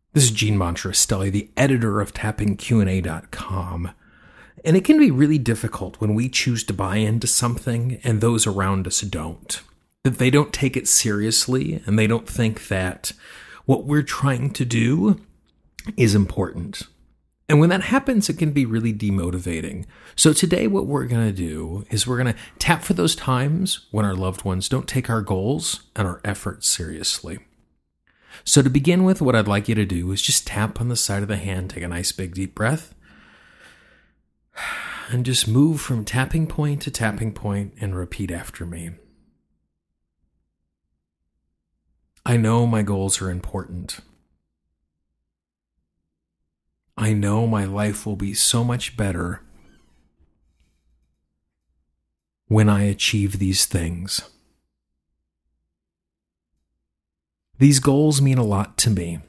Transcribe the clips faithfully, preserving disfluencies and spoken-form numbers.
This is Gene Montrastelli, the editor of tapping Q and A dot com. And it can be really difficult when we choose to buy into something and those around us don't. That they don't take it seriously and they don't think that what we're trying to do is important. And when that happens, it can be really demotivating. So today what we're going to do is we're going to tap for those times when our loved ones don't take our goals and our efforts seriously. So to begin with, what I'd like you to do is just tap on the side of the hand, take a nice big deep breath, and just move from tapping point to tapping point and repeat after me. I know my goals are important. I know my life will be so much better when I achieve these things. These goals mean a lot to me.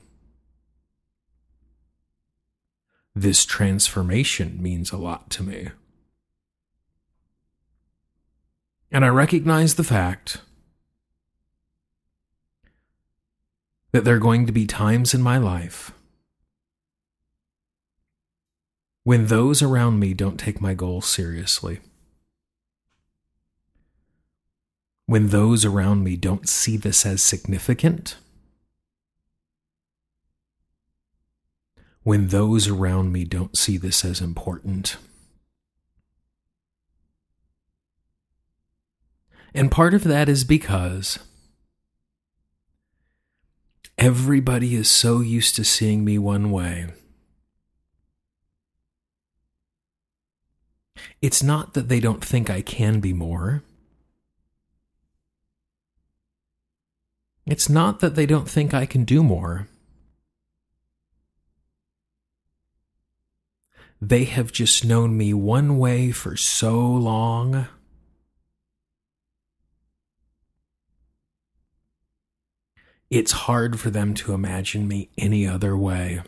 This transformation means a lot to me. And I recognize the fact that there are going to be times in my life when those around me don't take my goals seriously. When those around me don't see this as significant. When those around me don't see this as important. And part of that is because everybody is so used to seeing me one way. It's not that they don't think I can be more. It's not that they don't think I can do more. They have just known me one way for so long. It's hard for them to imagine me any other way.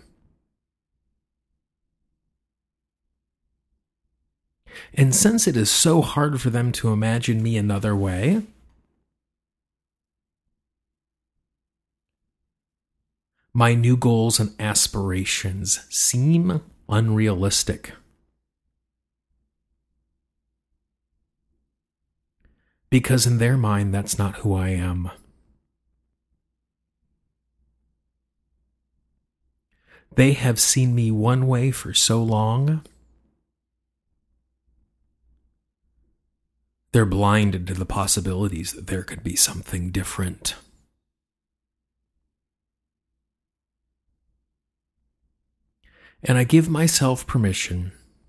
And since it is so hard for them to imagine me another way, my new goals and aspirations seem unrealistic. Because in their mind, that's not who I am. They have seen me one way for so long, they're blinded to the possibilities that there could be something different. And I give myself permission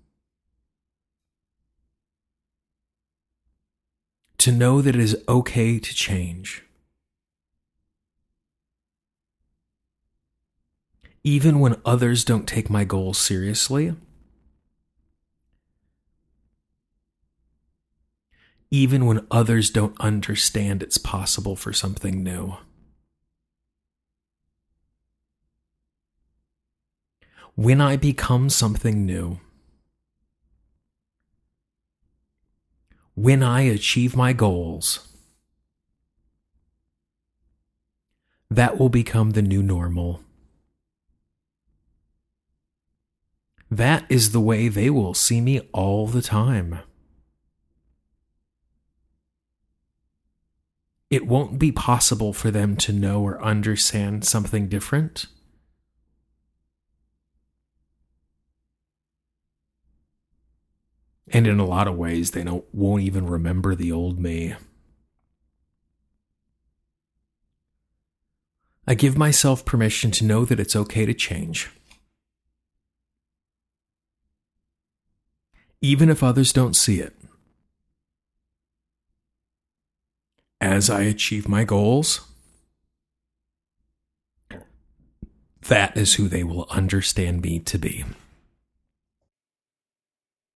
to know that it is okay to change. Even when others don't take my goals seriously. Even when others don't understand it's possible for something new. When I become something new, when I achieve my goals, that will become the new normal. That is the way they will see me all the time. It won't be possible for them to know or understand something different. And in a lot of ways, they don't, won't even remember the old me. I give myself permission to know that it's okay to change. Even if others don't see it. As I achieve my goals, that is who they will understand me to be.